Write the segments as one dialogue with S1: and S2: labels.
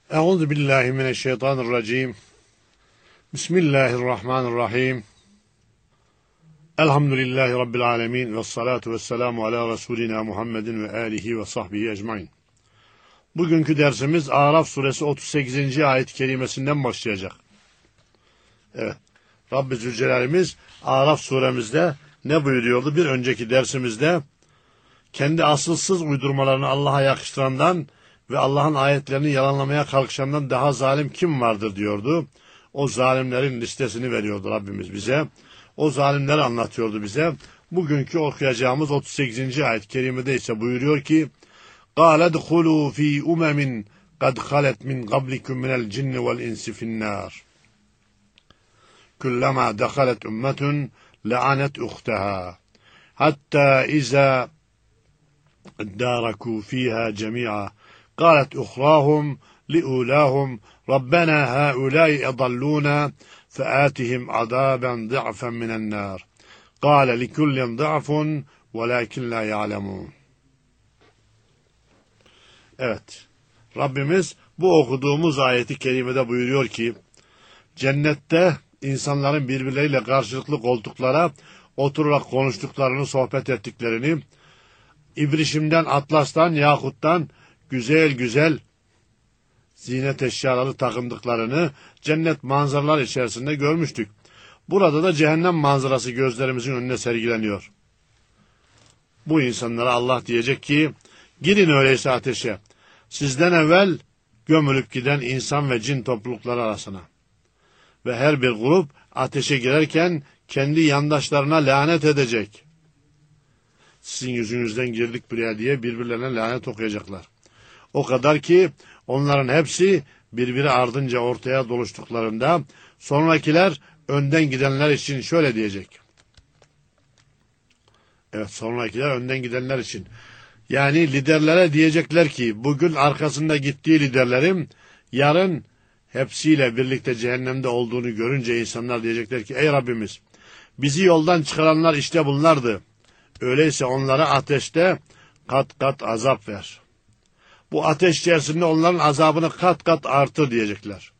S1: Euzu billahi mineşşeytanirracim. Bismillahirrahmanirrahim. Elhamdülillahi rabbil alamin ve salatu vesselamu ala resulina Muhammedin ve alihi ve sahbihi ecmaîn. Bugünkü dersimiz Araf suresi 38. ayet-i kerimesinden başlayacak. Evet. Rabbi Zülcelal'imiz Araf suremizde ne buyuruyordu? Bir önceki dersimizde kendi asılsız uydurmalarını Allah'a yakıştırandan ve Allah'ın ayetlerini yalanlamaya kalkışandan daha zalim kim vardır diyordu. O zalimlerin listesini veriyordu Rabbimiz bize. O zalimleri anlatıyordu bize. Bugünkü okuyacağımız 38. ayet-i kerimede ise buyuruyor ki قَالَ دْخُلُوا ف۪ي اُمَمٍ قَدْ خَلَتْ مِنْ قَبْلِكُمْ مِنَ الْجِنِّ وَالْاِنْسِ فِي النَّارِ كُلَّمَا دَخَلَتْ اُمَّةٌ لَعَنَتْ اُخْتَهَا حَتَّى اِذَا ادَّارَكُوا ف۪يهَا جَمِيعًا قالت أخراهم لأولاهم ربنا هؤلاء أضلونا فآتهم عذابا ضعفا من النار قال لكل ضعف ولكن لا يعلمون. Evet, Rabbimiz bu okuduğumuz ayeti kerimede buyuruyor ki cennette insanların birbirleriyle karşılıklı koltuklara oturarak konuştuklarını, sohbet ettiklerini, ibrişimden, atlastan, yakuttan güzel güzel ziynet eşyaları takındıklarını cennet manzaralar içerisinde görmüştük. Burada da cehennem manzarası gözlerimizin önüne sergileniyor. Bu insanlara Allah diyecek ki girin öyleyse ateşe. Sizden evvel gömülüp giden insan ve cin toplulukları arasına. Ve her bir grup ateşe girerken kendi yandaşlarına lanet edecek. Sizin yüzünüzden girdik buraya diye birbirlerine lanet okuyacaklar. O kadar ki onların hepsi birbiri ardınca ortaya doluştuklarında sonrakiler önden gidenler için şöyle diyecek. Evet, sonrakiler önden gidenler için. Yani liderlere diyecekler ki bugün arkasında gittiği liderlerim yarın hepsiyle birlikte cehennemde olduğunu görünce insanlar diyecekler ki ey Rabbimiz bizi yoldan çıkaranlar işte bunlardı. Öyleyse onlara ateşte kat kat azap ver. Bu ateş içerisinde onların azabını kat kat artır diyecekler.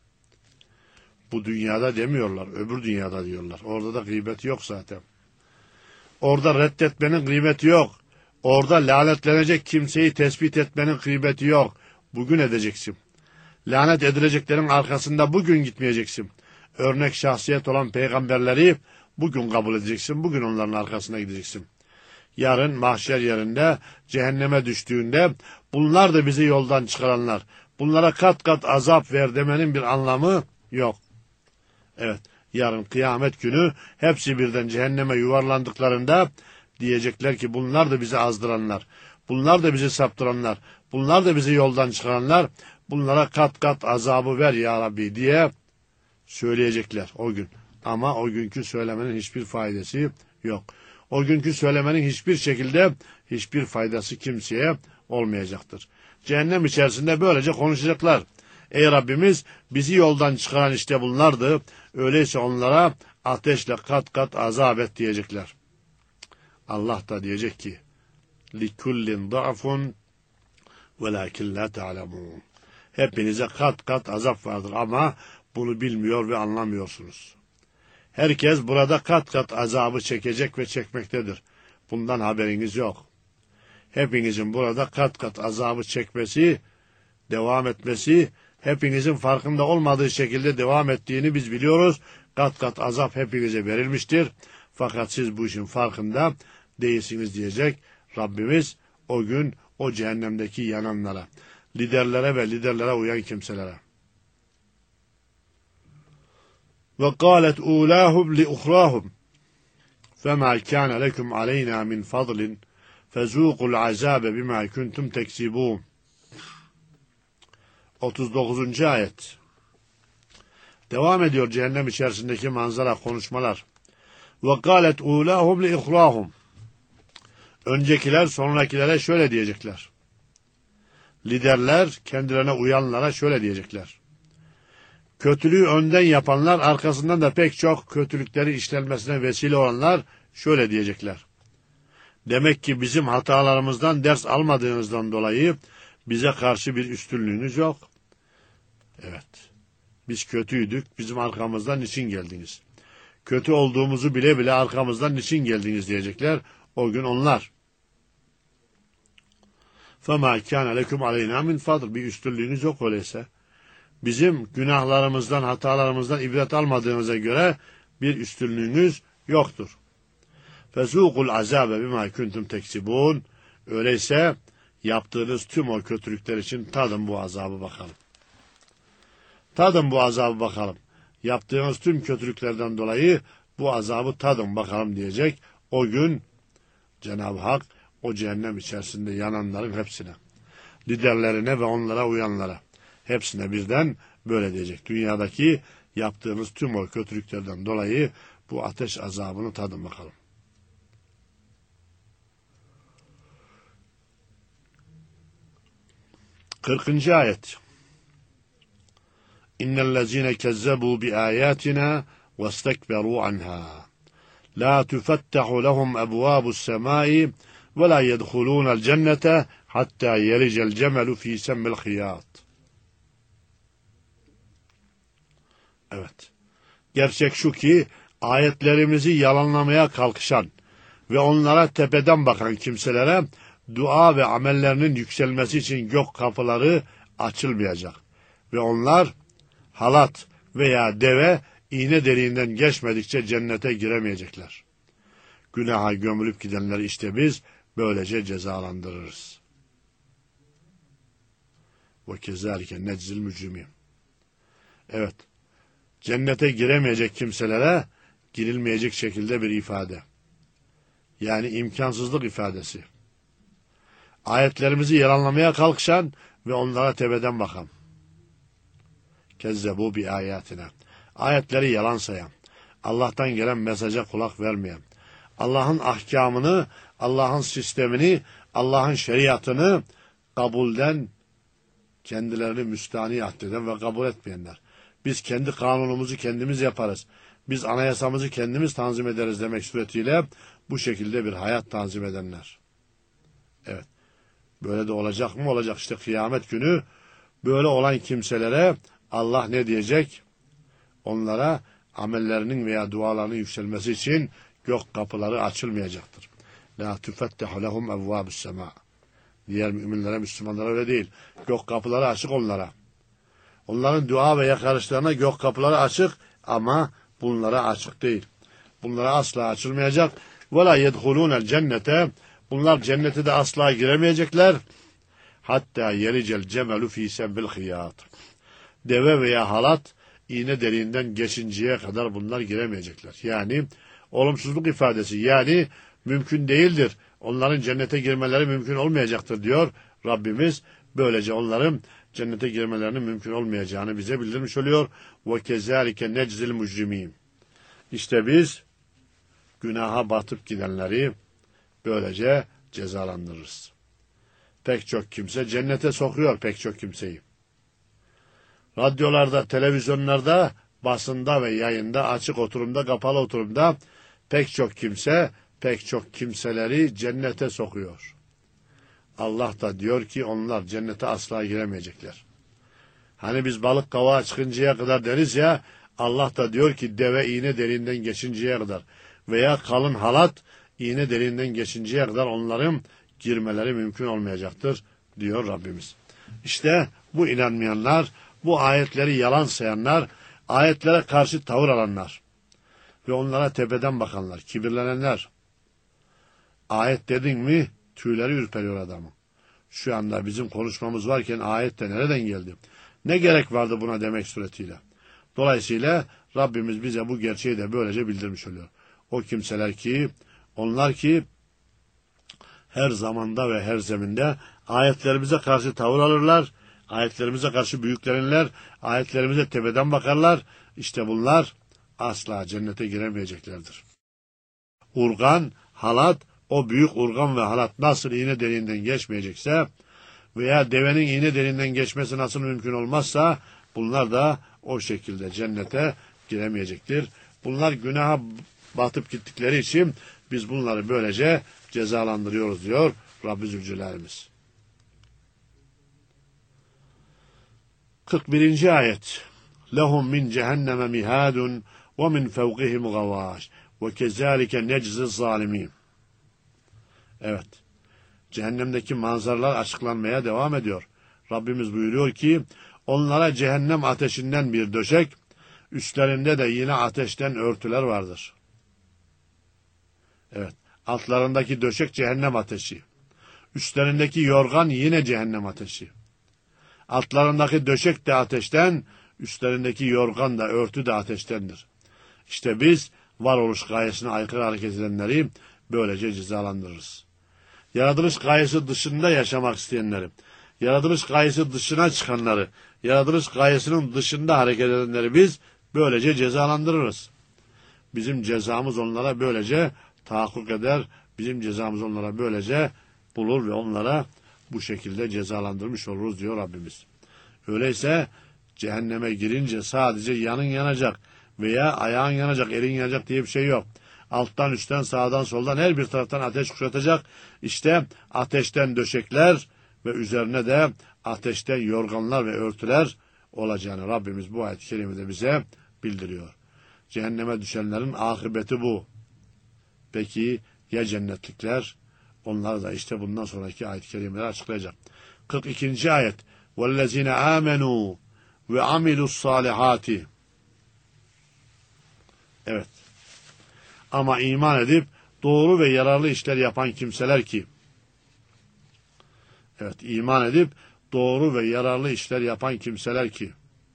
S1: Bu dünyada demiyorlar, öbür dünyada diyorlar. Orada da gıybet yok zaten. Orada reddetmenin gıybeti yok. Orada lanetlenecek kimseyi tespit etmenin gıybeti yok. Bugün edeceksin. Lanet edileceklerin arkasında bugün gitmeyeceksin. Örnek şahsiyet olan peygamberleri bugün kabul edeceksin. Bugün onların arkasına gideceksin. Yarın mahşer yerinde cehenneme düştüğünde bunlar da bizi yoldan çıkaranlar. Bunlara kat kat azap ver demenin bir anlamı yok. Evet, yarın kıyamet günü hepsi birden cehenneme yuvarlandıklarında diyecekler ki bunlar da bizi azdıranlar. Bunlar da bizi saptıranlar. Bunlar da bizi yoldan çıkaranlar. Bunlara kat kat azabı ver ya Rabbi diye söyleyecekler o gün. Ama o günkü söylemenin hiçbir faydası yok. O günkü söylemenin hiçbir şekilde hiçbir faydası kimseye olmayacaktır. Cehennem içerisinde böylece konuşacaklar. Ey Rabbimiz bizi yoldan çıkaran işte bunlardı. Öyleyse onlara ateşle kat kat azap et diyecekler. Allah da diyecek ki لِكُلِّنْ ضَعْفٌ وَلَاكِنْ لَا تَعْلَمُونَ. Hepinize kat kat azap vardır ama bunu bilmiyor ve anlamıyorsunuz. Herkes burada kat kat azabı çekecek ve çekmektedir. Bundan haberiniz yok. Hepinizin burada kat kat azabı çekmesi, devam etmesi, hepinizin farkında olmadığı şekilde devam ettiğini biz biliyoruz. Kat kat azap hepinize verilmiştir. Fakat siz bu işin farkında değilsiniz diyecek Rabbimiz o gün o cehennemdeki yananlara, liderlere ve liderlere uyan kimselere. وَقَالَتْ اُولَاهُمْ لِأُخْرَاهُمْ فَمَا كَانَ لَكُمْ عَلَيْنَا مِنْ فَضْلٍ فَذُوقُوا الْعَذَابَ بِمَا كُنْتُمْ تَكْسِبُونَ. 39. ayet. Devam ediyor cehennem içerisindeki manzara, konuşmalar. وَقَالَتْ اُولَاهُمْ لِأُخْرَاهُمْ. Öncekiler sonrakilere şöyle diyecekler. Liderler kendilerine uyanlara şöyle diyecekler. Kötülüğü önden yapanlar, arkasından da pek çok kötülükleri işlenmesine vesile olanlar şöyle diyecekler. Demek ki bizim hatalarımızdan ders almadığınızdan dolayı bize karşı bir üstünlüğünüz yok. Evet. Biz kötüydük, bizim arkamızdan niçin geldiniz? Kötü olduğumuzu bile bile arkamızdan niçin geldiniz diyecekler. O gün onlar. فَمَا كَانَ لَكُمْ عَلَيْنَا مِنْ فَضْلٍ. Bir üstünlüğünüz yok öyleyse. Bizim günahlarımızdan, hatalarımızdan ibret almadığınıza göre bir üstünlüğünüz yoktur. فَزُوقُ الْعَذَابَ بِمَا كُنْتُمْ تَكْسِبُونَ. Öyleyse yaptığınız tüm o kötülükler için tadın bu azabı bakalım. Tadın bu azabı bakalım. Yaptığınız tüm kötülüklerden dolayı bu azabı tadın bakalım diyecek. O gün Cenab-ı Hak o cehennem içerisinde yananların hepsine, liderlerine ve onlara uyanlara, hepsine birden böyle diyecek. Dünyadaki yaptığınız tüm o kötülüklerden dolayı bu ateş azabını tadın bakalım. 40. ayet. İnnellezîne kezzebû biâyâtinâ vestekberû anhâ. La tufettahu lehum ebvâbus semâi ve la yedhulûnel cennete hattâ yericel cemelu fî semmil hiyât. Evet. Gerçek şu ki ayetlerimizi yalanlamaya kalkışan ve onlara tepeden bakan kimselere dua ve amellerinin yükselmesi için gök kapıları açılmayacak. Ve onlar halat veya deve iğne deliğinden geçmedikçe cennete giremeyecekler. Günaha gömülüp gidenleri işte biz böylece cezalandırırız. Ve kezalike neczil mücrimîn. Evet. Cennete giremeyecek kimselere girilmeyecek şekilde bir ifade. Yani imkansızlık ifadesi. Ayetlerimizi yalanlamaya kalkışan ve onlara tepeden bakan. Kezzebu bi ayatina. Ayetleri yalan sayan, Allah'tan gelen mesaja kulak vermeyen, Allah'ın ahkamını, Allah'ın sistemini, Allah'ın şeriatını kabulden kendilerini müstahni addeden ve kabul etmeyenler. Biz kendi kanunumuzu kendimiz yaparız. Biz anayasamızı kendimiz tanzim ederiz demek suretiyle bu şekilde bir hayat tanzim edenler. Evet. Böyle de olacak mı? Olacak. İşte kıyamet günü böyle olan kimselere Allah ne diyecek? Onlara amellerinin veya dualarının yükselmesi için gök kapıları açılmayacaktır. La tufettehu lehum evvâbus semâ. Diğer müminlere, Müslümanlara öyle değil. Gök kapıları açık onlara. Onların dua ve yakarışlarına gök kapıları açık ama bunlara açık değil. Bunlara asla açılmayacak. وَلَا يَدْخُلُونَ الْجَنَّةَ. Bunlar cennete de asla giremeyecekler. Hatta yericel cemelu fî sembil hiyât. Deve veya halat iğne deliğinden geçinceye kadar bunlar giremeyecekler. Yani olumsuzluk ifadesi. Yani mümkün değildir. Onların cennete girmeleri mümkün olmayacaktır diyor Rabbimiz. Böylece onların cennete girmelerinin mümkün olmayacağını bize bildirmiş oluyor. وَكَذَٰلِكَ نَجْزِ الْمُجْرِم۪ينَ. İşte biz günaha batıp gidenleri böylece cezalandırırız. Pek çok kimse cennete sokuyor pek çok kimseyi. Radyolarda, televizyonlarda, basında ve yayında, açık oturumda, kapalı oturumda pek çok kimse, pek çok kimseleri cennete sokuyor. Allah da diyor ki onlar cennete asla giremeyecekler. Hani biz balık kavağa çıkıncaya kadar deriz ya, Allah da diyor ki deve iğne deliğinden geçinceye kadar veya kalın halat iğne deliğinden geçinceye kadar onların girmeleri mümkün olmayacaktır diyor Rabbimiz. İşte bu inanmayanlar, bu ayetleri yalan sayanlar, ayetlere karşı tavır alanlar ve onlara tepeden bakanlar, kibirlenenler. Ayet dedin mi tüyleri ürperiyor adamın. Şu anda bizim konuşmamız varken ayet de nereden geldi? Ne gerek vardı buna demek suretiyle. Dolayısıyla Rabbimiz bize bu gerçeği de böylece bildirmiş oluyor. O kimseler ki, onlar ki her zamanda ve her zeminde ayetlerimize karşı tavır alırlar, ayetlerimize karşı büyüklerinler, ayetlerimize tepeden bakarlar. İşte bunlar asla cennete giremeyeceklerdir. Urgan, halat, o büyük urgan ve halat nasıl iğne deliğinden geçmeyecekse veya devenin iğne deliğinden geçmesi nasıl mümkün olmazsa bunlar da o şekilde cennete giremeyecektir. Bunlar günaha batıp gittikleri için biz bunları böylece cezalandırıyoruz diyor Rabbi Zülcelal'imiz. 41. ayet. Lehum min cehenneme mihadun ve min fevkihim gavaş ve kezalike necziz zalimin. Evet. Cehennemdeki manzaralar açıklanmaya devam ediyor. Rabbimiz buyuruyor ki onlara cehennem ateşinden bir döşek, üstlerinde de yine ateşten örtüler vardır. Evet. Altlarındaki döşek cehennem ateşi. Üstlerindeki yorgan yine cehennem ateşi. Altlarındaki döşek de ateşten, üstlerindeki yorgan da örtü de ateştendir. İşte biz varoluş gayesine aykırı hareket edenleri böylece cezalandırırız. Yaratılış gayesi dışında yaşamak isteyenleri, yaratılış gayesi dışına çıkanları, yaratılış gayesinin dışında hareket edenleri biz böylece cezalandırırız. Bizim cezamız onlara böylece tahakkuk eder, bizim cezamız onlara böylece bulur ve onlara bu şekilde cezalandırmış oluruz diyor Rabbimiz. Öyleyse cehenneme girince sadece yanın yanacak veya ayağın yanacak, elin yanacak diye bir şey yok. Alttan, üstten, sağdan, soldan her bir taraftan ateş kuşatacak. İşte ateşten döşekler ve üzerine de ateşten yorganlar ve örtüler olacağını Rabbimiz bu ayet-i kerimede bize bildiriyor. Cehenneme düşenlerin akıbeti bu. Peki ya cennetlikler? Onlar da işte bundan sonraki ayet-i kerimeleri açıklayacak. 42. ayet. وَالَّذِينَ آمَنُوا وَعَمِلُوا الصَّالِحَاتِ. Evet. Ama iman edip doğru ve yararlı işler yapan kimseler ki, evet, iman edip doğru ve yararlı işler yapan kimseler ki,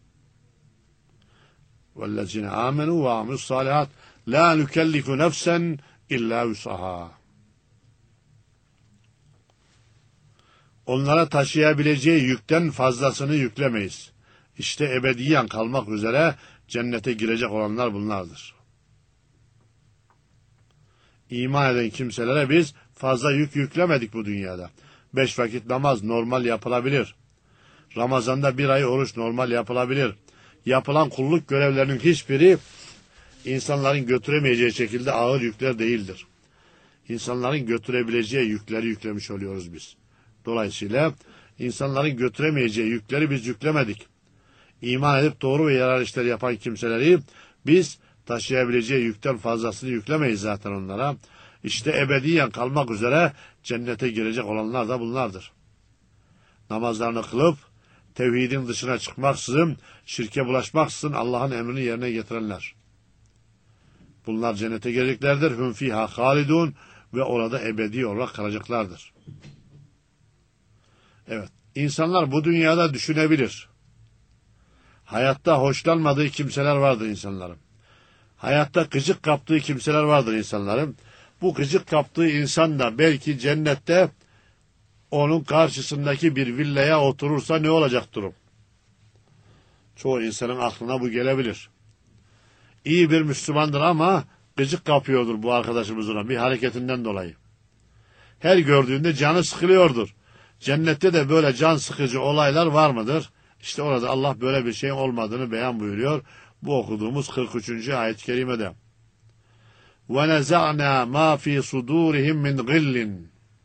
S1: وَالَّذِينَ آمَنُوا وَعَمِلُوا الصَّالِحَاتِ لَا نُكَلِّفُ نَفْسًا اِلَّا وُسْعَهَا. Onlara taşıyabileceği yükten fazlasını yüklemeyiz. İşte ebediyen kalmak üzere cennete girecek olanlar bunlardır. İman eden kimselere biz fazla yük yüklemedik bu dünyada. 5 vakit namaz normal yapılabilir. Ramazanda 1 ay oruç normal yapılabilir. Yapılan kulluk görevlerinin hiçbiri insanların götüremeyeceği şekilde ağır yükler değildir. İnsanların götürebileceği yükleri yüklemiş oluyoruz biz. Dolayısıyla insanların götüremeyeceği yükleri biz yüklemedik. İman edip doğru ve yararlı işler yapan kimseleri biz taşıyabileceği yükten fazlasını yüklemeyiz zaten onlara. İşte ebediyen kalmak üzere cennete girecek olanlar da bunlardır. Namazlarını kılıp tevhidin dışına çıkmaksızın, şirke bulaşmaksızın Allah'ın emrini yerine getirenler. Bunlar cennete gireceklerdir. Hum fiha halidun ve orada ebedi olarak kalacaklardır. Evet, insanlar bu dünyada düşünebilir. Hayatta hoşlanmadığı kimseler vardır insanların. Hayatta gıcık kaptığı kimseler vardır insanların. Bu gıcık kaptığı insan da belki cennette onun karşısındaki bir villaya oturursa ne olacak durum? Çoğu insanın aklına bu gelebilir. İyi bir Müslümandır ama gıcık kapıyordur bu arkadaşımızın bir hareketinden dolayı. Her gördüğünde canı sıkılıyordur. Cennette de böyle can sıkıcı olaylar var mıdır? İşte orada Allah böyle bir şeyin olmadığını beyan buyuruyor. Bu okuduğumuz 43. ayet-i kerimede. وَنَزَعْنَا مَا فِي صُدُورِهِمْ مِنْ غِلٍّ.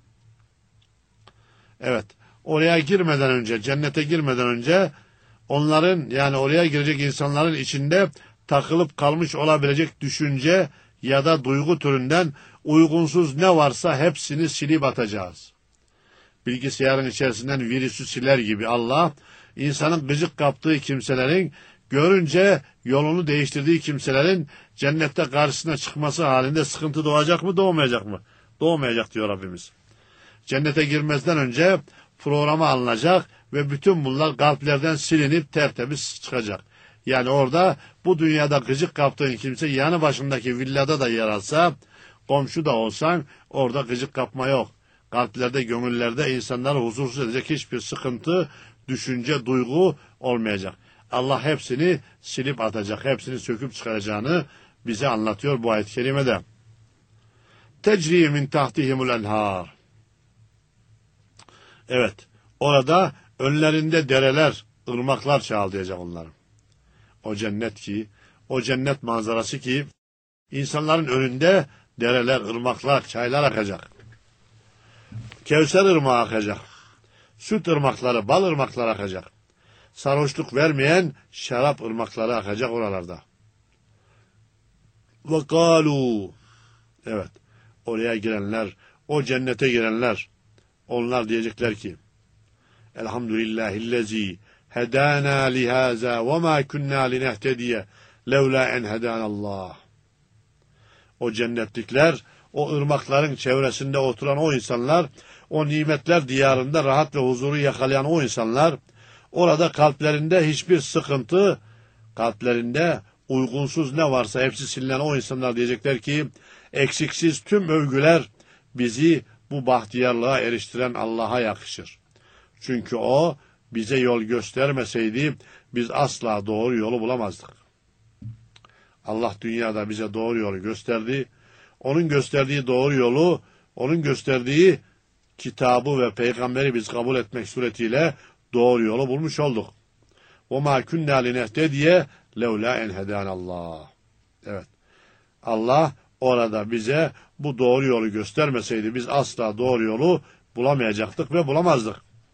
S1: Evet, oraya girmeden önce, cennete girmeden önce onların, yani oraya girecek insanların içinde takılıp kalmış olabilecek düşünce ya da duygu türünden uygunsuz ne varsa hepsini silip atacağız. Bilgisayarın içerisinden virüsü siler gibi Allah, insanın gıcık kaptığı kimselerin, görünce yolunu değiştirdiği kimselerin cennette karşısına çıkması halinde sıkıntı doğacak mı, doğmayacak mı? Doğmayacak diyor Rabbimiz. Cennete girmezden önce programa alınacak ve bütün bunlar kalplerden silinip tertemiz çıkacak. Yani orada bu dünyada gıcık kaptığın kimse yanı başındaki villada da yer alsa, komşu da olsan orada gıcık kapma yok. Kalplerde, gönüllerde insanları huzursuz edecek hiçbir sıkıntı, düşünce, duygu olmayacak. Allah hepsini silip atacak, hepsini söküp çıkaracağını bize anlatıyor bu ayet-i kerimede. Tecri min tahtihimul enhar. Evet, orada önlerinde dereler, ırmaklar çağıldayacak onların. O cennet ki, o cennet manzarası ki, insanların önünde dereler, ırmaklar, çaylar akacak. Kevser ırmağı akacak. Süt ırmakları, bal ırmakları akacak. sarhoşluk vermeyen şarap ırmakları akacak oralarda. وَقَالُوا Evet, oraya girenler, o cennete girenler, onlar diyecekler ki, Elhamdülillahillezî hedâna lihâzâ ve mâ kunnâ linehtediye levlâ en hedânallâh. O cennetlikler, o ırmakların çevresinde oturan o insanlar, o nimetler diyarında rahat ve huzuru yakalayan o insanlar, orada kalplerinde hiçbir sıkıntı, kalplerinde uygunsuz ne varsa hepsi silinen o insanlar diyecekler ki, eksiksiz tüm övgüler bizi bu bahtiyarlığa eriştiren Allah'a yakışır. Çünkü o bize yol göstermeseydi biz asla doğru yolu bulamazdık. Allah dünyada bize doğru yolu gösterdi. Onun gösterdiği doğru yolu, onun gösterdiği kitabı ve peygamberi biz kabul etmek suretiyle doğru yolu bulmuş olduk. وَمَا كُنَّا لِنَهْتَدِيَ لَوْلَا اَنْ هَدَانَ اللّٰهِ Evet. Allah orada bize bu doğru yolu göstermeseydi biz asla doğru yolu bulamayacaktık ve bulamazdık.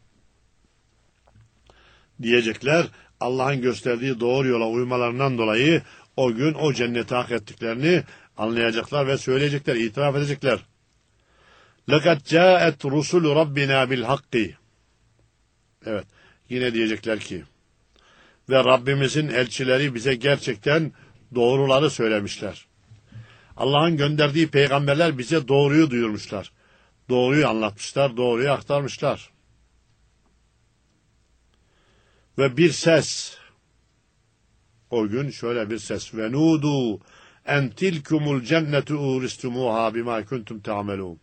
S1: Diyecekler, Allah'ın gösterdiği doğru yola uymalarından dolayı o gün o cenneti hak ettiklerini anlayacaklar ve söyleyecekler, itiraf edecekler. لَقَدْ جَاءَتْ رُسُلُ رَبِّنَا بِالْحَقِّ Evet, yine diyecekler ki, ve Rabbimizin elçileri bize gerçekten doğruları söylemişler. Allah'ın gönderdiği peygamberler bize doğruyu duyurmuşlar. Doğruyu anlatmışlar, doğruyu aktarmışlar. Ve bir ses, o gün şöyle bir ses, ve nudu en tilkumul cennetu uristumuha bima kuntum ta'melun.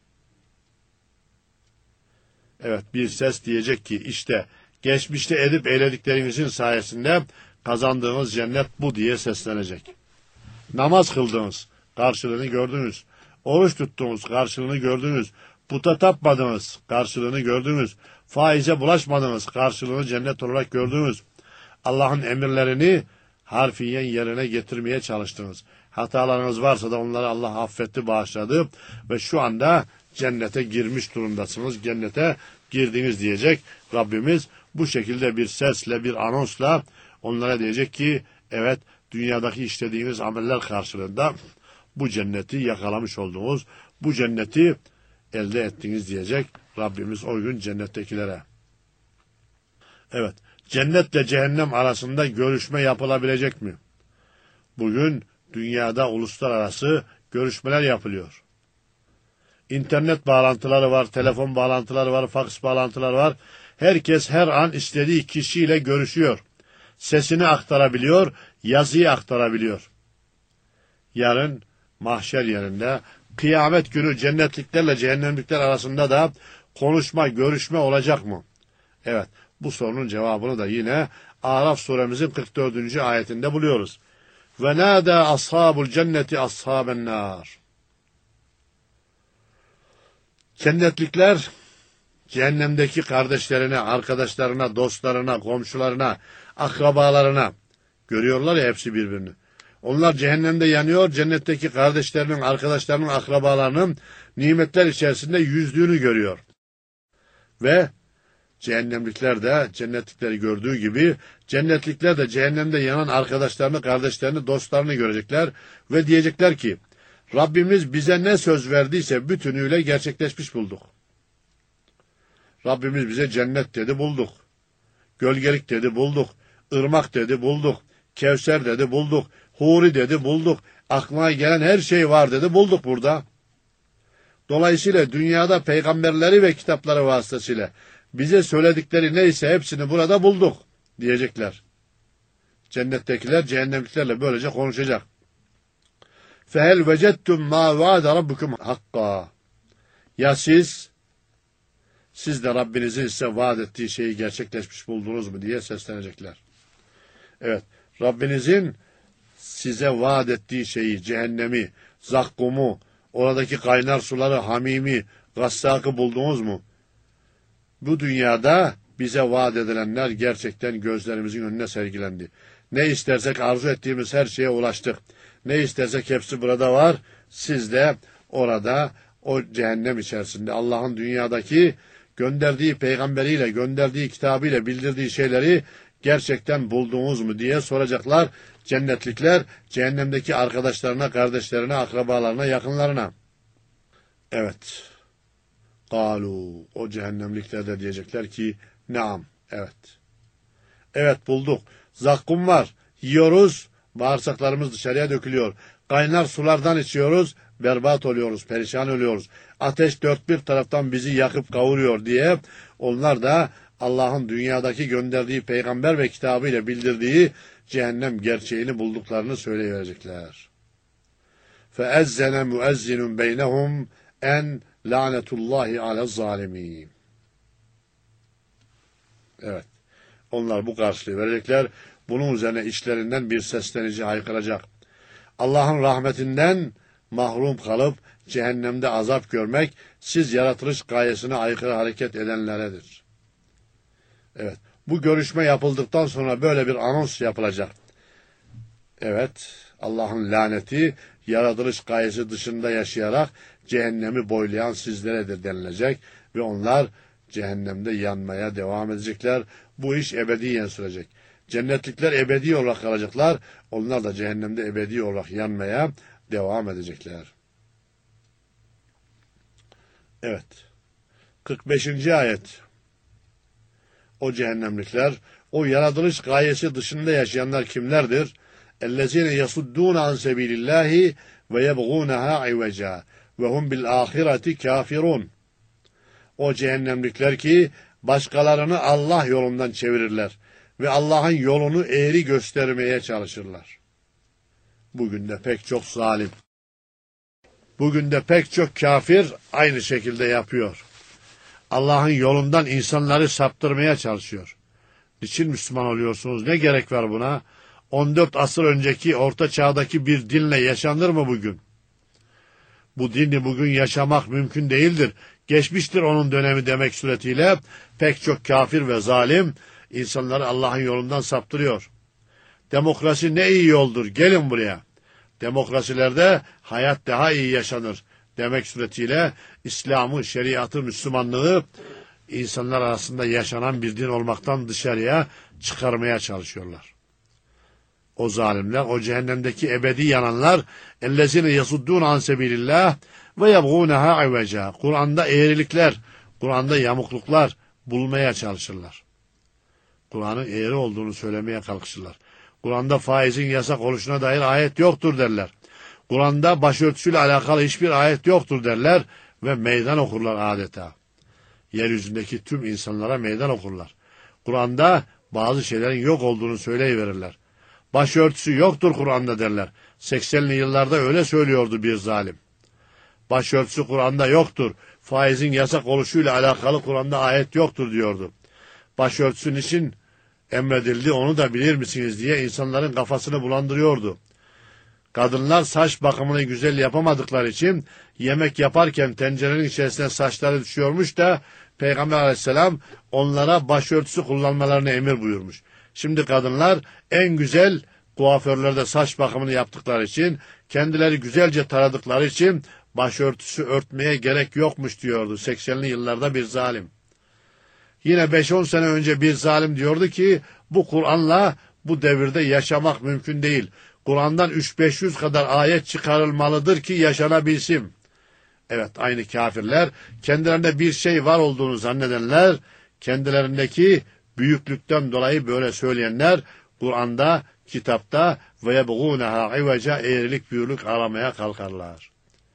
S1: Evet, bir ses diyecek ki işte geçmişte edip eylediklerinizin sayesinde kazandığınız cennet bu diye seslenecek. Namaz kıldınız, karşılığını gördünüz. Oruç tuttunuz, karşılığını gördünüz. Puta tapmadınız, karşılığını gördünüz. Faize bulaşmadınız, karşılığını cennet olarak gördünüz. Allah'ın emirlerini harfiyen yerine getirmeye çalıştınız. Hatalarınız varsa da onları Allah affetti, bağışladı ve şu anda cennete girmiş durumdasınız. Cennete girdiniz diyecek Rabbimiz. Bu şekilde bir sesle, bir anonsla onlara diyecek ki, evet, dünyadaki işlediğiniz ameller karşılığında bu cenneti yakalamış oldunuz. Bu cenneti elde ettiniz diyecek Rabbimiz o gün cennettekilere. Evet, cennetle cehennem arasında görüşme yapılabilecek mi? Bugün dünyada uluslararası görüşmeler yapılıyor. İnternet bağlantıları var, telefon bağlantıları var, faks bağlantıları var. Herkes her an istediği kişiyle görüşüyor. Sesini aktarabiliyor, yazıyı aktarabiliyor. Yarın mahşer yerinde, kıyamet günü cennetliklerle cehennemlikler arasında da konuşma, görüşme olacak mı? Evet, bu sorunun cevabını da yine Araf suremizin 44. ayetinde buluyoruz. Ve nâdâ ashabul cenneti ashaben nâr. Cennetlikler cehennemdeki kardeşlerine, arkadaşlarına, dostlarına, komşularına, akrabalarına, görüyorlar ya hepsi birbirini. Onlar cehennemde yanıyor, cennetteki kardeşlerinin, arkadaşlarının, akrabalarının nimetler içerisinde yüzdüğünü görüyor. Ve cehennemlikler de cennetlikleri gördüğü gibi, cennetlikler de cehennemde yanan arkadaşlarını, kardeşlerini, dostlarını görecekler ve diyecekler ki, Rabbimiz bize ne söz verdiyse bütünüyle gerçekleşmiş bulduk. Rabbimiz bize cennet dedi, bulduk. Gölgelik dedi, bulduk. Irmak dedi, bulduk. Kevser dedi, bulduk. Huri dedi, bulduk. Aklına gelen her şey var dedi, bulduk burada. Dolayısıyla dünyada peygamberleri ve kitapları vasıtasıyla bize söyledikleri neyse hepsini burada bulduk diyecekler. Cennettekiler cehennemliklerle böylece konuşacak. فَهَلْ وَجَدْتُمْ مَا وَعَدَ رَبُّكُمْ حَقًّا Ya siz de Rabbinizin size vaat ettiği şeyi gerçekleşmiş buldunuz mu diye seslenecekler. Evet, Rabbinizin size vaat ettiği şeyi, cehennemi, zakkumu, oradaki kaynar suları, hamimi, gassakı buldunuz mu? Bu dünyada bize vaat edilenler gerçekten gözlerimizin önüne sergilendi. Ne istersek arzu ettiğimiz her şeye ulaştık. Ne istersek hepsi burada var. Siz de orada o cehennem içerisinde Allah'ın dünyadaki gönderdiği peygamberiyle, gönderdiği kitabıyla bildirdiği şeyleri gerçekten buldunuz mu diye soracaklar cennetlikler cehennemdeki arkadaşlarına, kardeşlerine, akrabalarına, yakınlarına. Evet. Kalu, o cehennemlikler de diyecekler ki naam, evet. Evet, bulduk. Zakkum var. Yiyoruz. Bağırsaklarımız dışarıya dökülüyor. Kaynar sulardan içiyoruz. Berbat oluyoruz. Perişan oluyoruz. Ateş dört bir taraftan bizi yakıp kavuruyor diye onlar da Allah'ın dünyadaki gönderdiği peygamber ve kitabıyla bildirdiği cehennem gerçeğini bulduklarını söyleyiverecekler. فَاَزَّنَ مُؤَزِّنٌ بَيْنَهُمْ en lanetullahi ala zalimin. Evet. Onlar bu karşılığı verecekler. Bunun üzerine içlerinden bir seslenici haykıracak. Allah'ın rahmetinden mahrum kalıp cehennemde azap görmek siz yaratılış gayesine aykırı hareket edenleredir. Evet. Bu görüşme yapıldıktan sonra böyle bir anons yapılacak. Evet. Allah'ın laneti yaratılış gayesi dışında yaşayarak cehennemi boylayan sizleredir denilecek ve onlar cehennemde yanmaya devam edecekler. Bu iş ebediyen sürecek. Cennetlikler ebedi olarak kalacaklar. Onlar da cehennemde ebedi olarak yanmaya devam edecekler. Evet. 45. ayet. O cehennemlikler, o yaratılış gayesi dışında yaşayanlar kimlerdir? اَلَّذِينَ يَصُدُّونَ عَنْ سَبِيلِ اللّٰهِ وَيَبْغُونَهَا عِوَجًا وَهُمْ بِالْآخِرَةِ كَافِرُونَ. O cehennemlikler ki başkalarını Allah yolundan çevirirler ve Allah'ın yolunu eğri göstermeye çalışırlar. Bugün de pek çok zalim, bugün de pek çok kafir aynı şekilde yapıyor. Allah'ın yolundan insanları saptırmaya çalışıyor. Niçin Müslüman oluyorsunuz? Ne gerek var buna? 14 asır önceki orta çağdaki bir dinle yaşanır mı bugün? Bu dini bugün yaşamak mümkün değildir. Geçmiştir onun dönemi demek suretiyle pek çok kafir ve zalim insanları Allah'ın yolundan saptırıyor. Demokrasi ne iyi yoldur, gelin buraya. Demokrasilerde hayat daha iyi yaşanır demek suretiyle İslam'ı, şeriatı, Müslümanlığı insanlar arasında yaşanan bir din olmaktan dışarıya çıkarmaya çalışıyorlar. O zalimler, o cehennemdeki ebedi yananlar اَلَّذِينَ يَصُدُّونَ عَنْ سَبِيلِ اللّٰهِ وَيَبْغُونَهَا عِوَجًا. Kur'an'da eğrilikler, Kur'an'da yamukluklar bulmaya çalışırlar. Kur'an'ın eğri olduğunu söylemeye kalkışırlar. Kur'an'da faizin yasak oluşuna dair ayet yoktur derler. Kur'an'da başörtüsüyle alakalı hiçbir ayet yoktur derler ve meydan okurlar adeta. Yeryüzündeki tüm insanlara meydan okurlar. Kur'an'da bazı şeylerin yok olduğunu söyleyiverirler. Başörtüsü yoktur Kur'an'da derler. 80'li yıllarda öyle söylüyordu bir zalim. Başörtüsü Kur'an'da yoktur. Faizin yasak oluşuyla alakalı Kur'an'da ayet yoktur diyordu. Başörtüsü niçin emredildi onu da bilir misiniz diye insanların kafasını bulandırıyordu. Kadınlar saç bakımını güzel yapamadıkları için yemek yaparken tencerenin içerisine saçları düşüyormuş da Peygamber Aleyhisselam onlara başörtüsü kullanmalarını emir buyurmuş. Şimdi kadınlar en güzel kuaförlerde saç bakımını yaptıkları için, kendileri güzelce taradıkları için başörtüsü örtmeye gerek yokmuş diyordu 80'li yıllarda bir zalim. Yine 5-10 sene önce bir zalim diyordu ki bu Kur'an'la bu devirde yaşamak mümkün değil. Kur'an'dan 300-500 kadar ayet çıkarılmalıdır ki yaşanabilsin. Evet, aynı kafirler, kendilerinde bir şey var olduğunu zannedenler, kendilerindeki büyüklükten dolayı böyle söyleyenler, Kur'an'da, kitapta ve yebğûneha iveca eğrilik büyürlük aramaya kalkarlar.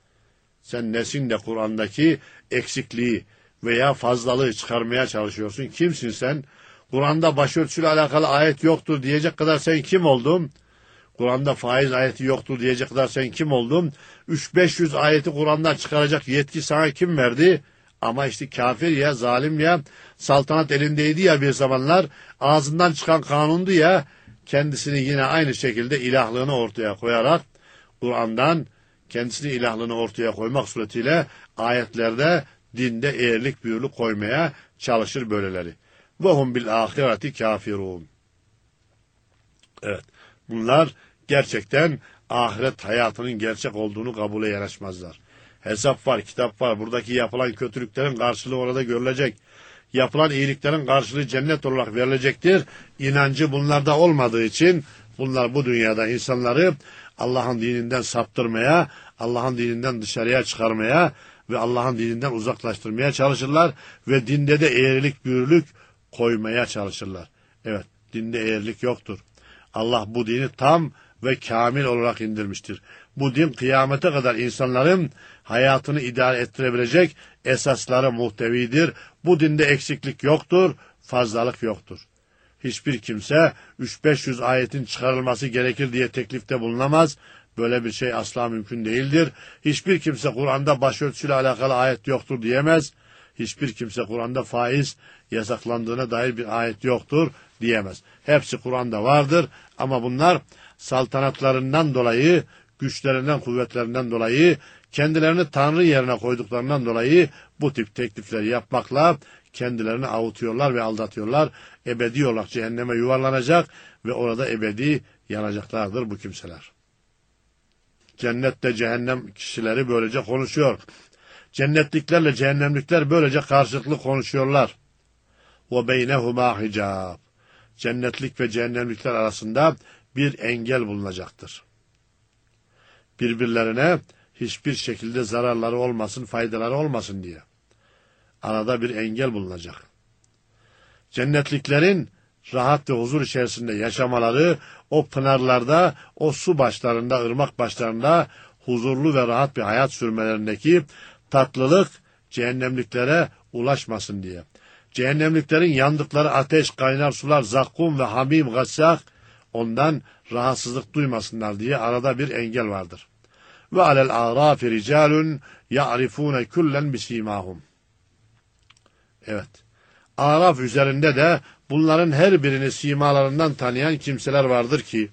S1: Sen nesin de Kur'an'daki eksikliği veya fazlalığı çıkarmaya çalışıyorsun? Kimsin sen? Kur'an'da başörtüsüyle alakalı ayet yoktur diyecek kadar sen kim oldun? Kur'an'da faiz ayeti yoktur diyecek kadar sen kim oldun? 300-500 ayeti Kur'an'dan çıkaracak yetki sana kim verdi? Ama işte kafir ya, zalim ya, saltanat elindeydi ya bir zamanlar, ağzından çıkan kanundu ya, kendisini yine aynı şekilde ilahlığını ortaya koyarak, Kur'an'dan kendisini ilahlığını ortaya koymak suretiyle ayetlerde dinde eğrilik büyürlük koymaya çalışır böyleleri. وَهُمْ بِالْآخِرَةِ كَافِرُونَ. Evet, bunlar gerçekten ahiret hayatının gerçek olduğunu kabule yanaşmazlar. Hesap var, kitap var. Buradaki yapılan kötülüklerin karşılığı orada görülecek. yapılan iyiliklerin karşılığı cennet olarak verilecektir. İnancı bunlarda olmadığı için bunlar bu dünyada insanları Allah'ın dininden saptırmaya, Allah'ın dininden dışarıya çıkarmaya ve Allah'ın dininden uzaklaştırmaya çalışırlar ve dinde de eğrilik, büyürlük koymaya çalışırlar. Evet, dinde eğrilik yoktur. Allah bu dini tam ve kamil olarak indirmiştir. Bu din kıyamete kadar insanların hayatını idare ettirebilecek esasları muhtevidir. Bu dinde eksiklik yoktur, fazlalık yoktur. Hiçbir kimse 300-500 ayetin çıkarılması gerekir diye teklifte bulunamaz. Böyle bir şey asla mümkün değildir. Hiçbir kimse Kur'an'da başörtüsüyle alakalı ayet yoktur diyemez. Hiçbir kimse Kur'an'da faiz yasaklandığına dair bir ayet yoktur diyemez. Hepsi Kur'an'da vardır ama bunlar saltanatlarından dolayı, güçlerinden, kuvvetlerinden dolayı, kendilerini Tanrı yerine koyduklarından dolayı bu tip teklifleri yapmakla kendilerini avutuyorlar ve aldatıyorlar. Ebedi olarak cehenneme yuvarlanacak ve orada ebedi yanacaklardır bu kimseler. Cennette cehennem kişileri böylece konuşuyor. Cennetliklerle cehennemlikler böylece karşılıklı konuşuyorlar. وَبَيْنَهُمَا hicab. Cennetlik ve cehennemlikler arasında bir engel bulunacaktır. Birbirlerine hiçbir şekilde zararları olmasın, faydaları olmasın diye. Arada bir engel bulunacak. Cennetliklerin rahat ve huzur içerisinde yaşamaları, o pınarlarda, o su başlarında, ırmak başlarında huzurlu ve rahat bir hayat sürmelerindeki tatlılık cehennemliklere ulaşmasın diye. Cehennemliklerin yandıkları ateş, kaynar sular, zakkum ve hamim, gassak ondan rahatsızlık duymasınlar diye arada bir engel vardır. Ve alel a'rafi ricalun ya'rifune kullen bisimahum. Evet. Araf üzerinde de bunların her birini simalarından tanıyan kimseler vardır ki,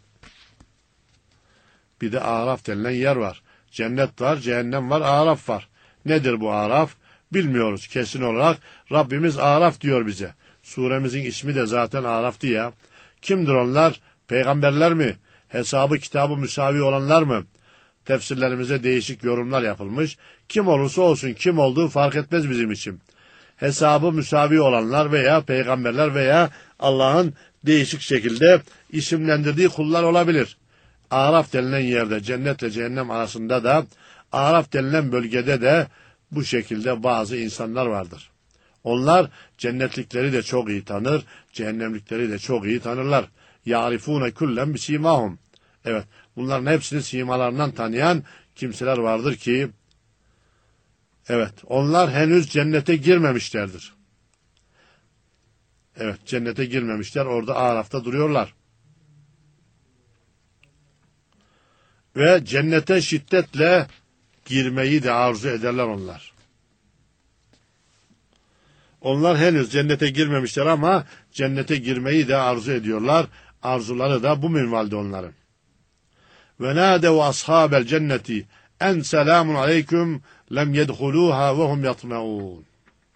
S1: bir de Araf denilen yer var. Cennet var, cehennem var, Araf var. Nedir bu Araf? Bilmiyoruz kesin olarak. Rabbimiz Araf diyor bize. Suremizin ismi de zaten Araf'tı ya. Kimdir onlar? Peygamberler mi? Hesabı kitabı müsavi olanlar mı? Tefsirlerimize değişik yorumlar yapılmış. Kim olursa olsun, kim olduğu fark etmez bizim için. Hesabı müsavi olanlar veya peygamberler veya Allah'ın değişik şekilde isimlendirdiği kullar olabilir. Araf denilen yerde, cennetle cehennem arasında da, Araf denilen bölgede de bu şekilde bazı insanlar vardır. Onlar cennetlikleri de çok iyi tanır, cehennemlikleri de çok iyi tanırlar. يَعْرِفُونَ كُلَّنْ بِسِيمَاهُمْ. Evet, bunların hepsini simalarından tanıyan kimseler vardır ki, evet, onlar henüz cennete girmemişlerdir. Evet, cennete girmemişler, orada Araf'ta duruyorlar. Ve cennete şiddetle girmeyi de arzu ederler onlar. Onlar henüz cennete girmemişler ama cennete girmeyi de arzu ediyorlar. Arzuları da bu minvalde onların. Ve nâdev ashabel cenneti en selamun aleyküm lem yedhulûhâ ve hum yatmeûn.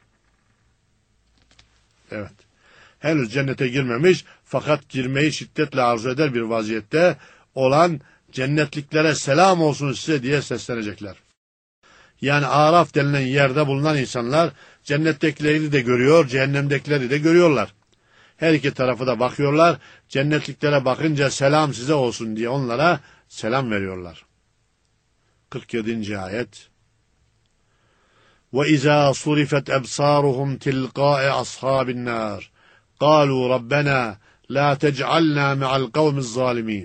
S1: Evet. Henüz cennete girmemiş fakat girmeyi şiddetle arzu eder bir vaziyette olan cennetliklere selam olsun size diye seslenecekler. Yani Araf denilen yerde bulunan insanlar cennettekileri de görüyor, cehennemdekileri de görüyorlar. Her iki tarafı da bakıyorlar. Cennetliklere bakınca selam size olsun diye onlara selam veriyorlar. 47. ayet. وَإِذَا صُرِفَتْ أَبْصَارُهُمْ تِلْقَاءَ أَصْحَابِ النَّارِ قَالُوا رَبَّنَا لَا تَجْعَلْنَا مَعَ الْقَوْمِ الظَّالِمِينَ.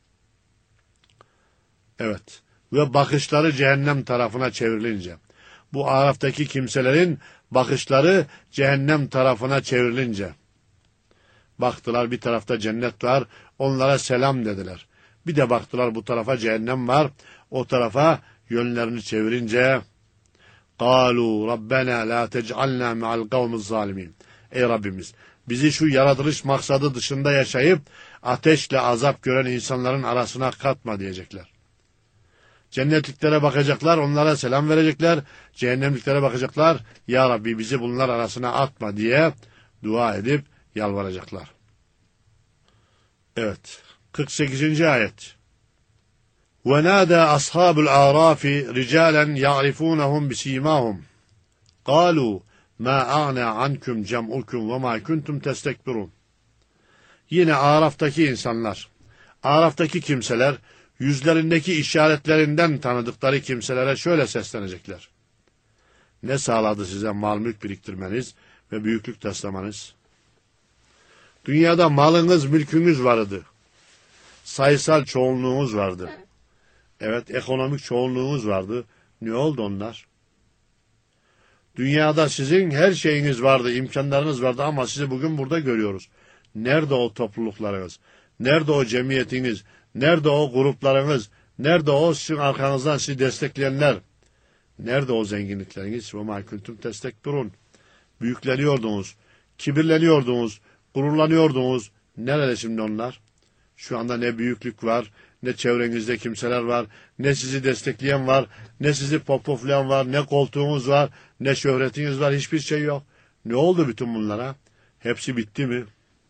S1: Evet. Ve bakışları cehennem tarafına çevrilince. Bu Araf'taki kimselerin bakışları cehennem tarafına çevrilince. Baktılar bir tarafta cennet var, onlara selam dediler. Bir de baktılar bu tarafa cehennem var, o tarafa yönlerini çevirince قَالُوا رَبَّنَا لَا تَجْعَلْنَا مَعَ الْقَوْمِ الظَّالِمِينَ. Ey Rabbimiz, bizi şu yaratılış maksadı dışında yaşayıp ateşle azap gören insanların arasına katma diyecekler. Cennetliklere bakacaklar, onlara selam verecekler. Cehennemliklere bakacaklar, Ya Rabbi bizi bunlar arasına atma diye dua edip yalvaracaklar. Evet, 48. ayet. وَنَادَى أَصْحَابُ الْأَعْرَافِ رِجَالًا يَعْرِفُونَهُمْ بِسِيمَاهُمْ قَالُوا مَا أَغْنَا عَنْكُمْ جَمْعُكُمْ وَمَا كُنْتُمْ تَسْتَكْبِرُونَ. Yine Araf'taki insanlar, Araf'taki kimseler, yüzlerindeki işaretlerinden tanıdıkları kimselere şöyle seslenecekler. Ne sağladı size mal mülk biriktirmeniz ve büyüklük taslamanız? Dünyada malınız, mülkünüz vardı. Sayısal çoğunluğunuz vardı. Evet, ekonomik çoğunluğunuz vardı. Ne oldu onlar? Dünyada sizin her şeyiniz vardı, imkanlarınız vardı ama sizi bugün burada görüyoruz. Nerede o topluluklarınız? Nerede o cemiyetiniz? Nerede o gruplarınız? Nerede o sizin arkanızdan sizi destekleyenler? Nerede o zenginlikleriniz? وَمَا كُنْتُمْ تَسْتَكْبِرُونَ. Büyükleniyordunuz, kibirleniyordunuz, gururlanıyordunuz. Nerede şimdi onlar? Şu anda ne büyüklük var, ne çevrenizde kimseler var, ne sizi destekleyen var, ne sizi popoflayan var, ne koltuğunuz var, ne şöhretiniz var, hiçbir şey yok. Ne oldu bütün bunlara? Hepsi bitti mi?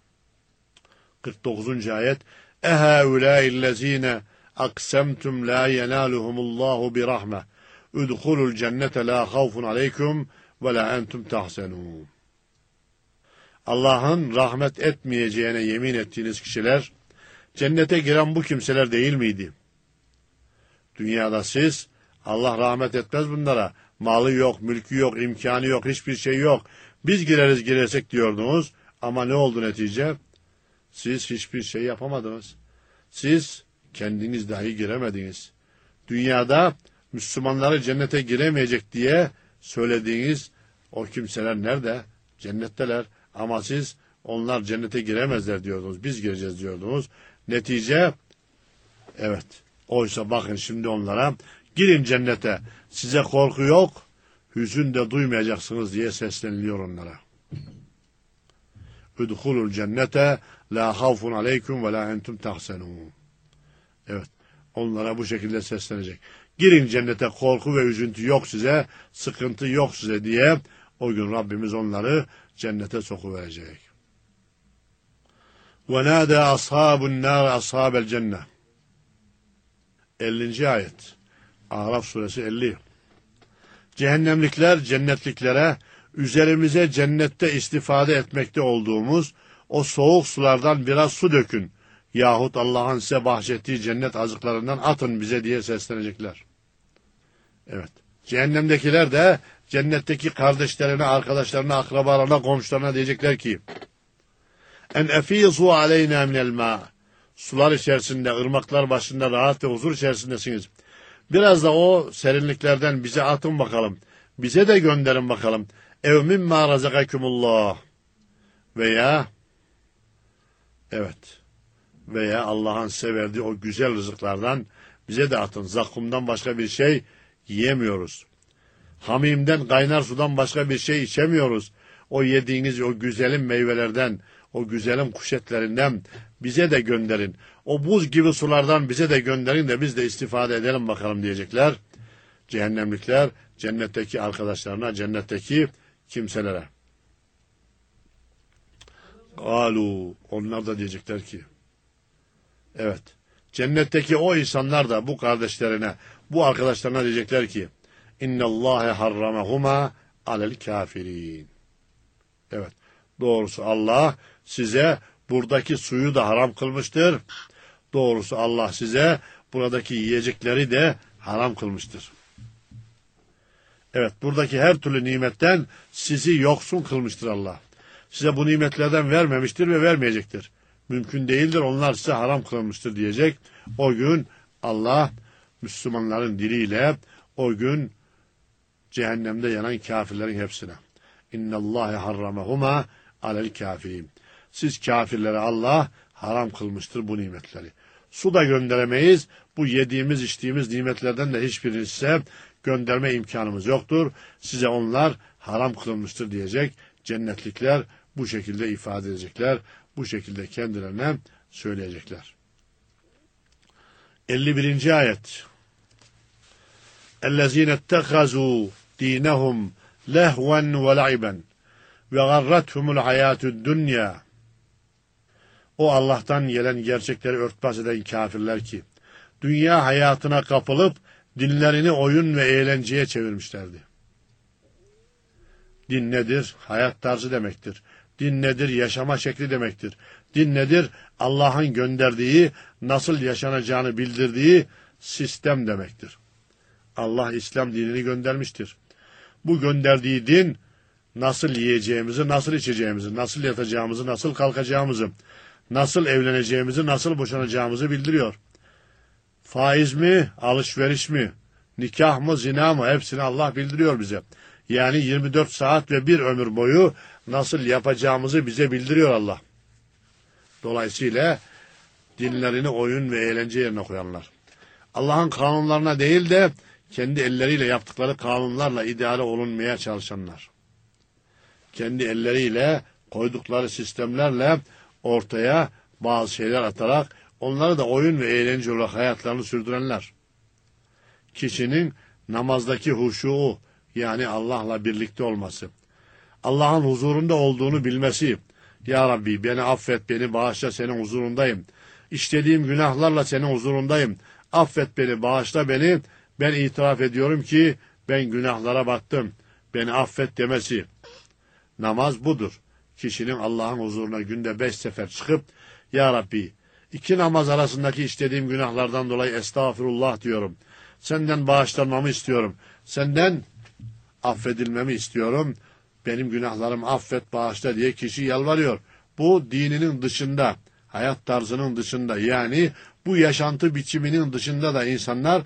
S1: 49. ayet. اَهَاُولَٰئِ الَّذ۪ينَ اَقْسَمْتُمْ لَا يَنَالُهُمُ اللّٰهُ بِرَحْمَةٍ اُدْخُلُوا الْجَنَّةَ لَا خَوْفٌ عَلَيْكُمْ وَلَا أَنْتُمْ تَحْزَنُونَ. Allah'ın rahmet etmeyeceğine yemin ettiğiniz kişiler, cennete giren bu kimseler değil miydi? Dünyada siz, Allah rahmet etmez bunlara, malı yok, mülkü yok, imkanı yok, hiçbir şey yok. Biz girersek diyordunuz ama ne oldu netice? Siz hiçbir şey yapamadınız. Siz kendiniz dahi giremediniz. Dünyada Müslümanları cennete giremeyecek diye söylediğiniz o kimseler nerede? Cennetteler. Ama siz onlar cennete giremezler diyordunuz. Biz gireceğiz diyordunuz. Netice evet. Oysa bakın şimdi onlara girin cennete. Size korku yok. Hüzün de duymayacaksınız diye sesleniliyor onlara. Udhulul cennete la havfun aleykum ve la entum tahsenun. Evet. Onlara bu şekilde seslenecek. Girin cennete, korku ve üzüntü yok size, sıkıntı yok size diye o gün Rabbimiz onları cennete sokuverecek. وَنَادَى أَصْحَابُ النَّارِ أَصْحَابَ الْجَنَّةِ. 50. ayet. Araf suresi 50. Cehennemlikler cennetliklere üzerimize cennette istifade etmekte olduğumuz o soğuk sulardan biraz su dökün yahut Allah'ın size bahşettiği cennet azıklarından atın bize diye seslenecekler. Evet. Cehennemdekiler de cennetteki kardeşlerine, arkadaşlarına, akrabalarına, komşularına diyecekler ki en efizu aleyna minel ma. Sular içerisinde, ırmaklar başında rahat ve huzur içerisindesiniz. Biraz da o serinliklerden bize atın bakalım. Bize de gönderin bakalım. Ev mimma razakakumullah. Veya evet. Veya Allah'ın size verdiği o güzel rızıklardan bize de atın. Zakkumdan başka bir şey yiyemiyoruz. Hamimden, kaynar sudan başka bir şey içemiyoruz. O yediğiniz o güzelim meyvelerden, o güzelim kuş etlerinden bize de gönderin. O buz gibi sulardan bize de gönderin de biz de istifade edelim bakalım diyecekler. Cehennemlikler cennetteki arkadaşlarına, cennetteki kimselere. Galu, onlar da diyecekler ki evet, cennetteki o insanlar da bu kardeşlerine, bu arkadaşlarına diyecekler ki İnnallâhe harramahuma alel kafirin. Evet, doğrusu Allah size buradaki suyu da haram kılmıştır. Doğrusu Allah size buradaki yiyecekleri de haram kılmıştır. Evet, buradaki her türlü nimetten sizi yoksun kılmıştır Allah. Size bu nimetlerden vermemiştir ve vermeyecektir. Mümkün değildir, onlar size haram kılmıştır diyecek. O gün Allah Müslümanların diliyle o gün cehennemde yanan kafirlerin hepsine. İnnallâhe harramahuma alel kafirin. Siz kafirlere Allah haram kılmıştır bu nimetleri. Su da gönderemeyiz. Bu yediğimiz, içtiğimiz nimetlerden de hiçbirini size gönderme imkanımız yoktur. Size onlar haram kılınmıştır diyecek. Cennetlikler bu şekilde ifade edecekler. Bu şekilde kendilerine söyleyecekler. 51. ayet. اَلَّذ۪ينَ اتَّخَذُوا دِينَهُمْ لَهْوًا وَلَعِبًا وَغَرَّتْهُمُ الْحَيَاةُ الدُّنْيَا. O Allah'tan gelen gerçekleri örtbas eden kafirler ki, dünya hayatına kapılıp dinlerini oyun ve eğlenceye çevirmişlerdi. Din nedir? Hayat tarzı demektir. Din nedir? Yaşama şekli demektir. Din nedir? Allah'ın gönderdiği, nasıl yaşanacağını bildirdiği sistem demektir. Allah İslam dinini göndermiştir. Bu gönderdiği din, nasıl yiyeceğimizi, nasıl içeceğimizi, nasıl yatacağımızı, nasıl kalkacağımızı, nasıl evleneceğimizi, nasıl boşanacağımızı bildiriyor. Faiz mi, alışveriş mi, nikah mı, zina mı, hepsini Allah bildiriyor bize. Yani 24 saat ve bir ömür boyu nasıl yapacağımızı bize bildiriyor Allah. Dolayısıyla dinlerini oyun ve eğlence yerine koyanlar, Allah'ın kanunlarına değil de kendi elleriyle yaptıkları kanunlarla idare olunmaya çalışanlar, kendi elleriyle koydukları sistemlerle ortaya bazı şeyler atarak onları da oyun ve eğlence olarak hayatlarını sürdürenler, kişinin namazdaki huşu, yani Allah'la birlikte olması, Allah'ın huzurunda olduğunu bilmesi, Ya Rabbi beni affet, beni bağışla, senin huzurundayım, İşlediğim günahlarla senin huzurundayım, affet beni, bağışla beni, ben itiraf ediyorum ki ben günahlara battım, beni affet demesi. Namaz budur. Kişinin Allah'ın huzuruna günde 5 sefer çıkıp, Ya Rabbi, 2 namaz arasındaki işlediğim günahlardan dolayı estağfurullah diyorum. Senden bağışlanmamı istiyorum. Senden affedilmemi istiyorum. Benim günahlarımı affet, bağışla diye kişi yalvarıyor. Bu dininin dışında, hayat tarzının dışında, yani bu yaşantı biçiminin dışında da insanlar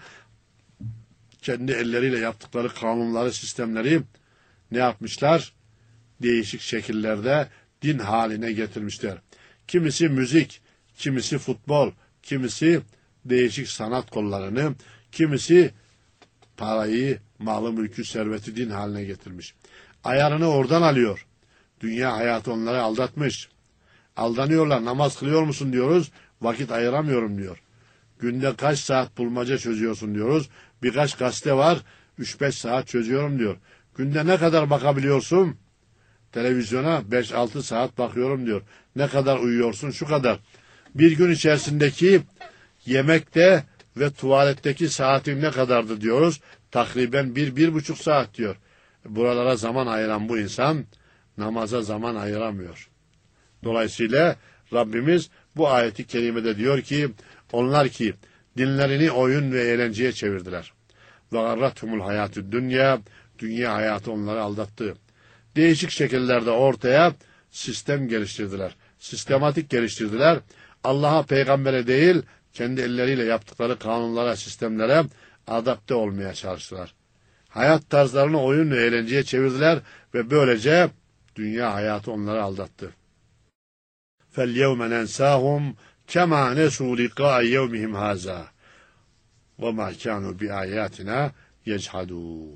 S1: kendi elleriyle yaptıkları kanunları, sistemleri ne yapmışlar? Değişik şekillerde din haline getirmişler. Kimisi müzik, kimisi futbol, kimisi değişik sanat kollarını, kimisi parayı, malı, mülkü, serveti din haline getirmiş. Ayarını oradan alıyor. Dünya hayatı onları aldatmış. Aldanıyorlar. Namaz kılıyor musun diyoruz. Vakit ayıramıyorum diyor. Günde kaç saat bulmaca çözüyorsun diyoruz. Birkaç gazete var. 3-5 saat çözüyorum diyor. Günde ne kadar bakabiliyorsun? Televizyona 5-6 saat bakıyorum diyor. Ne kadar uyuyorsun? Şu kadar. Bir gün içerisindeki yemekte ve tuvaletteki saatin ne kadardı diyoruz. Takriben 1-1,5 saat diyor. Buralara zaman ayıran bu insan namaza zaman ayıramıyor. Dolayısıyla Rabbimiz bu ayeti kerimede diyor ki, onlar ki dinlerini oyun ve eğlenceye çevirdiler. Ve garrathumul hayatü dünya, dünya hayatı onları aldattı. Değişik şekillerde ortaya sistem geliştirdiler. Sistematik geliştirdiler. Allah'a, peygambere değil, kendi elleriyle yaptıkları kanunlara, sistemlere adapte olmaya çalıştılar. Hayat tarzlarını oyun ve eğlenceye çevirdiler ve böylece dünya hayatı onları aldattı. فَالْيَوْمَ نَنْسَاهُمْ كَمَا نَسُوا لِقَاءَ يَوْمِهِمْ هَذَا وَمَا كَانُوا بِآيَاتِنَا يَجْحَدُونَ.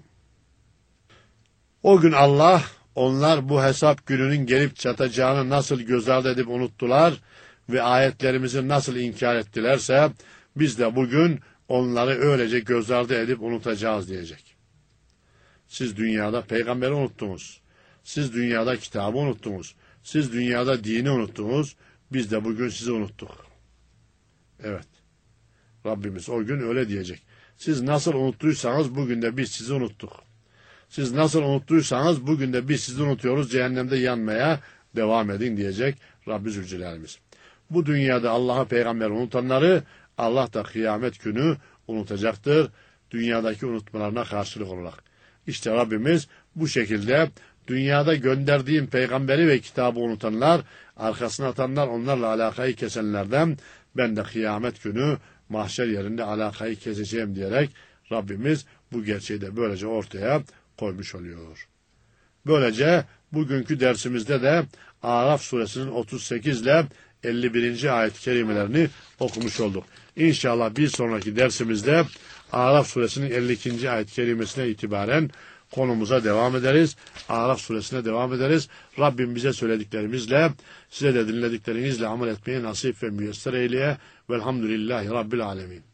S1: O gün Allah, onlar bu hesap gününün gelip çatacağını nasıl göz ardı edip unuttular ve ayetlerimizi nasıl inkar ettilerse, biz de bugün onları öylece göz ardı edip unutacağız diyecek. Siz dünyada peygamberi unuttunuz. Siz dünyada kitabı unuttunuz. Siz dünyada dini unuttunuz. Biz de bugün sizi unuttuk. Evet. Rabbimiz o gün öyle diyecek. Siz nasıl unuttuysanız bugün de biz sizi unuttuk. Siz nasıl unuttuysanız bugün de biz sizi unutuyoruz. Cehennemde yanmaya devam edin diyecek Rabbi Zülcelal'imiz. Bu dünyada Allah'a, peygamberi unutanları Allah da kıyamet günü unutacaktır. Dünyadaki unutmalarına karşılık olarak. İşte Rabbimiz bu şekilde dünyada gönderdiğim peygamberi ve kitabı unutanlar, arkasına atanlar, onlarla alakayı kesenlerden ben de kıyamet günü mahşer yerinde alakayı keseceğim diyerek Rabbimiz bu gerçeği de böylece ortaya koymuş oluyor. Böylece bugünkü dersimizde de Araf suresinin 38 ile 51. ayet-i kerimelerini okumuş olduk. İnşallah bir sonraki dersimizde Araf suresinin 52. ayet-i kerimesine itibaren konumuza devam ederiz. Araf suresine devam ederiz. Rabbim bize söylediklerimizle, size de dinlediklerinizle amel etmeyi nasip ve müyesser eyleye. Velhamdülillahi Rabbil alemin.